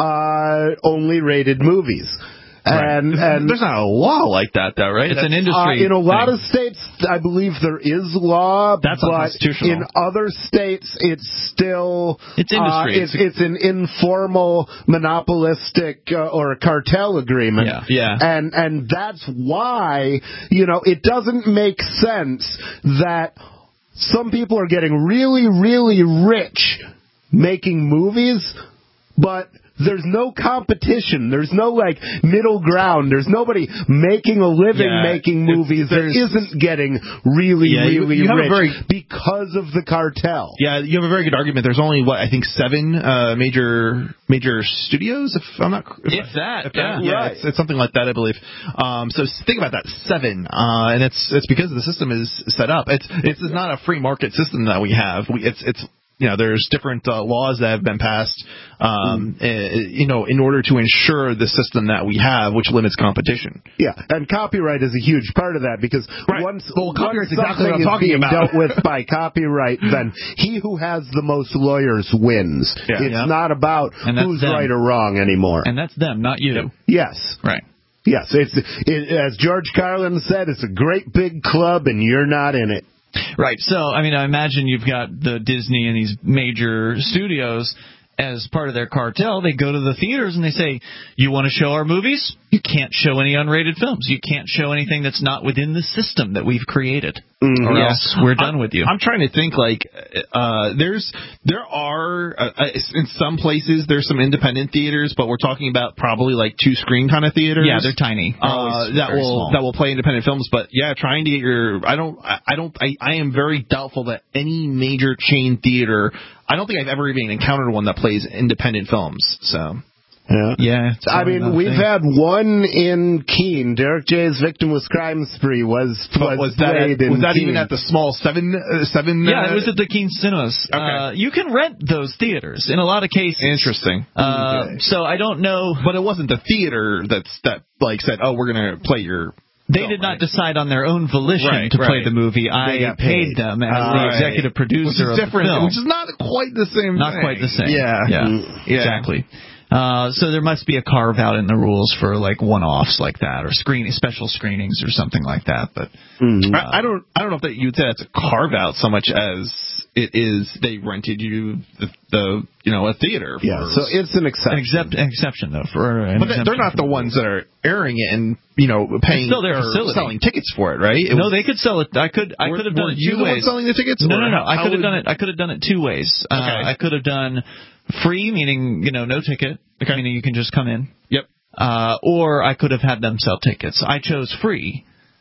S3: only rated movies. And
S4: there's not a law like that, though, right?
S2: It's an industry
S3: in a lot of states, I believe there is law.
S4: That's unconstitutional.
S3: In other states, it's still
S2: industry.
S3: It's an informal, monopolistic or cartel agreement.
S2: Yeah.
S3: And that's why it doesn't make sense that some people are getting really, really rich making movies, but there's no competition. There's no, like, middle ground. There's nobody making a living making movies that isn't getting really, really rich because of the cartel.
S4: Yeah, you have a very good argument. There's only, I think 7 major studios, if I'm not...
S2: Right.
S4: It's something like that, I believe. So think about that, 7. And it's because the system is set up. It's not a free market system that we have. It's there's different laws that have been passed, in order to ensure the system that we have, which limits competition.
S3: Yeah, and copyright is a huge part of that, because once
S4: copyright's exactly what I'm
S3: something is
S4: talking
S3: being
S4: about.
S3: dealt with by copyright, then he who has the most lawyers wins.
S2: Yeah.
S3: It's not about who's right or wrong anymore.
S2: And that's them, not you.
S3: Yes.
S2: Right.
S3: Yes, as George Carlin said, it's a great big club and you're not in it.
S2: Right. So, I mean, I imagine you've got the Disney and these major studios. As part of their cartel, they go to the theaters and they say, you want to show our movies? You can't show any unrated films. You can't show anything that's not within the system that we've created. Or else we're done with you.
S4: I'm trying to think, like, there are, in some places, there's some independent theaters, but we're talking about probably like 2-screen kind of theaters.
S2: Yeah, they're tiny.
S4: That will play independent films. But yeah, trying to get I am very doubtful that any major chain theater, I don't think I've ever even encountered one that plays independent films. So.
S3: Yeah. I mean, we've had one in Keene. Derek J's Victimless Crime Spree was that
S4: even at the small 7?
S2: Yeah, it was at the Keene Cinemas.
S4: Okay.
S2: You can rent those theaters in a lot of cases.
S4: Interesting.
S2: So I don't know,
S4: but it wasn't the theater that said, "Oh, we're going to play your."
S2: They did not decide on their own volition to play the movie. I paid them as the executive producer of the film.
S4: Which is not quite the same
S2: Not
S4: thing.
S2: quite the same.
S4: Yeah.
S2: Exactly. So there must be a carve out in the rules for like one-offs like that, or special screenings or something like that. But
S4: I don't know if that you'd say it's a carve out so much as it is they rented you a theater.
S3: Yeah, so it's an exception.
S2: An exception though
S4: but they're not the ones that are airing it and paying
S2: still their
S4: or
S2: facility.
S4: Selling tickets for it, right?
S2: No, they could sell it. I could have done it 2 ways.
S4: Selling the tickets?
S2: No. I could have done it 2 ways.
S4: Okay.
S2: I could have done free, meaning no ticket, meaning you can just come in.
S4: Yep.
S2: Or I could have had them sell tickets. I chose free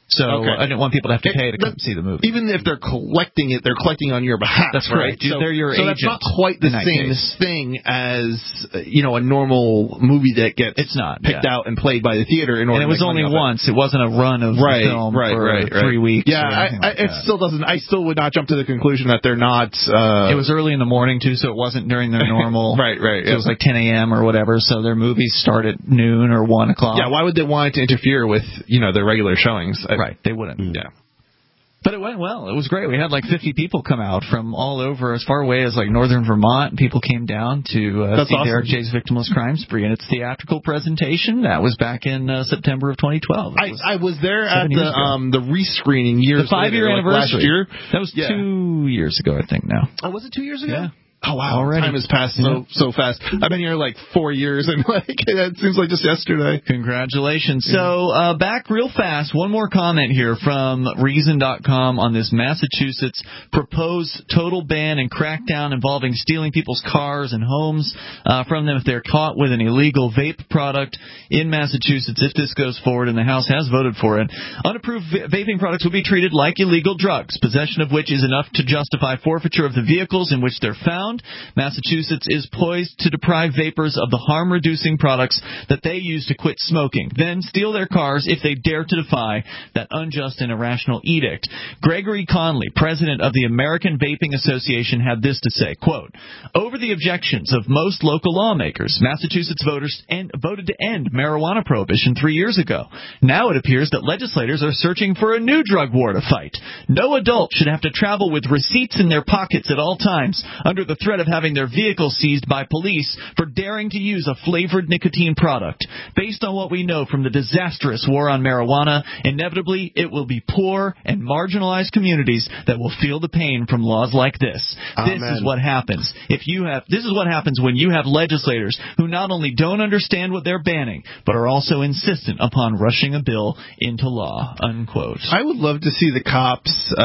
S2: So I didn't want people to have to pay to come see the movie.
S4: Even if they're collecting it, they're collecting on your behalf.
S2: That's right.
S4: So
S2: they're your agent.
S4: So that's not quite the same thing as a normal movie that gets picked out and played by the theater. In order
S2: and it was only once. It wasn't a run of film for 3 weeks.
S4: Yeah, it still doesn't. I still would not jump to the conclusion that they're not.
S2: It was early in the morning too, so it wasn't during their normal.
S4: Right.
S2: So it was like 10 a.m. or whatever. So their movies start at noon or 1 o'clock.
S4: Yeah. Why would they want to interfere with their regular showings?
S2: Right. They wouldn't. Yeah. But it went well. It was great. We had like 50 people come out from all over, as far away as like northern Vermont. People came down to see
S4: awesome.
S2: Derek J's Victimless Crime Spree, and its theatrical presentation. That was back in September of 2012.
S4: I was there at the rescreening years.
S2: The 5-year anniversary.
S4: Last year.
S2: That was 2 years ago, I think. Now.
S4: Oh, was it 2 years ago?
S2: Yeah.
S4: Oh wow!
S2: Already.
S4: Time has passed so fast. I've been here like 4 years, and it seems like just yesterday.
S2: Congratulations! So back real fast. One more comment here from Reason.com on this Massachusetts proposed total ban and crackdown involving stealing people's cars and homes from them if they're caught with an illegal vape product in Massachusetts. If this goes forward, and the House has voted for it, unapproved vaping products will be treated like illegal drugs, possession of which is enough to justify forfeiture of the vehicles in which they're found. Massachusetts is poised to deprive vapors of the harm-reducing products that they use to quit smoking, then steal their cars if they dare to defy that unjust and irrational edict. Gregory Conley, president of the American Vaping Association, had this to say, quote, over the objections of most local lawmakers, Massachusetts voters voted to end marijuana prohibition 3 years ago. Now it appears that legislators are searching for a new drug war to fight. No adult should have to travel with receipts in their pockets at all times under the threat of having their vehicle seized by police for daring to use a flavored nicotine product. Based on what we know from the disastrous war on marijuana, inevitably it will be poor and marginalized communities that will feel the pain from laws like this. Amen. This is what happens. This is what happens when you have legislators who not only don't understand what they're banning, but are also insistent upon rushing a bill into law. Unquote.
S4: I would love to see the cops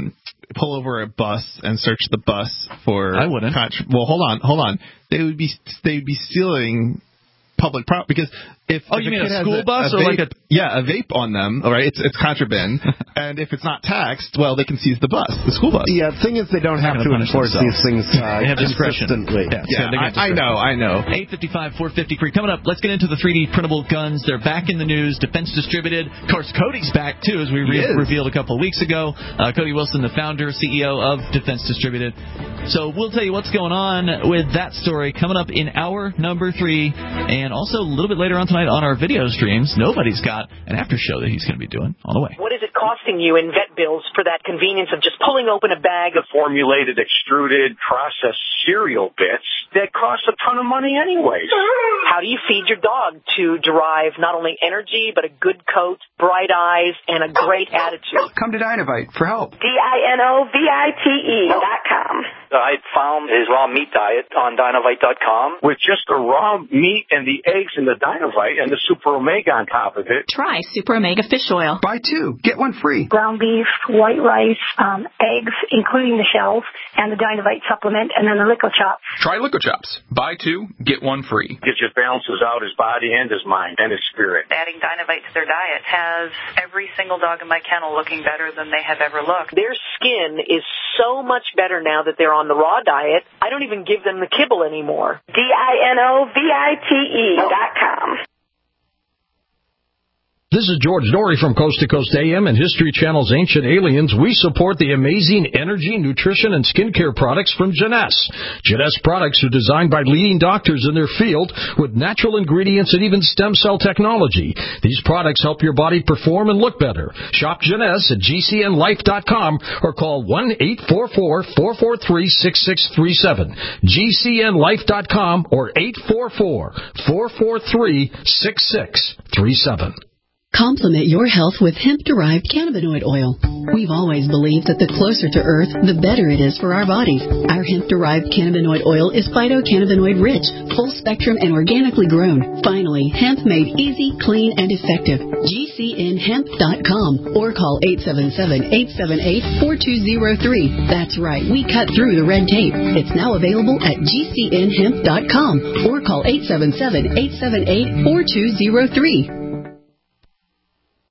S4: pull over a bus and search the bus for.
S2: I wouldn't.
S4: Well, hold on. They would be stealing public property because if
S2: you mean a school bus or
S4: vape,
S2: like
S4: a vape on them, all right, it's contraband, and if it's not taxed, well, they can seize the school bus.
S3: Yeah, the thing is they don't have to enforce these things
S2: they have discretion.
S4: I know.
S2: 855, 450 free. Coming up, let's get into the 3D printable guns. They're back in the news. Defense Distributed. Of course, Cody's back too, as we revealed a couple of weeks ago. Cody Wilson, the founder, CEO of Defense Distributed. So we'll tell you what's going on with that story coming up in hour number 3, and also a little bit later on tonight on our video streams. Nobody's got an after show that he's going to be doing on the way.
S5: What is it costing you in vet bills for that convenience of just pulling open a bag of
S6: formulated, extruded, processed cereal bits that cost a ton of money anyways?
S5: How do you feed your dog to derive not only energy, but a good coat, bright eyes, and a great attitude?
S23: Come to Dinovite for help.
S5: DINOVITE.com.
S6: I found his raw meat diet on Dinovite.com with just the raw meat and the eggs and the Dinovite and the Super Omega on top of it.
S24: Try Super Omega Fish Oil.
S23: Buy 2, get 1 free.
S25: Ground beef, white rice, eggs, including the shells, and the Dinovite supplement, and then the Lico Chops.
S26: Try Lico Chops. Buy 2, get 1 free.
S6: It just balances out his body and his mind and his spirit.
S27: Adding Dinovite to their diet has every single dog in my kennel looking better than they have ever looked.
S5: Their skin is so much better now that they're on the raw diet. I don't even give them the kibble anymore.
S25: DINOVITE.com.
S28: This is George Norrie from Coast to Coast AM and History Channel's Ancient Aliens. We support the amazing energy, nutrition, and skincare products from Jeunesse. Jeunesse products are designed by leading doctors in their field with natural ingredients and even stem cell technology. These products help your body perform and look better. Shop Jeunesse at GCNlife.com or call 1-844-443-6637. GCNlife.com or 844-443-6637.
S29: Complement your health with hemp-derived cannabinoid oil. We've always believed that the closer to Earth, the better it is for our bodies. Our hemp-derived cannabinoid oil is phytocannabinoid-rich, full-spectrum, and organically grown. Finally, hemp made easy, clean, and effective. GCNhemp.com or call 877-878-4203. That's right, we cut through the red tape. It's now available at GCNhemp.com or call 877-878-4203.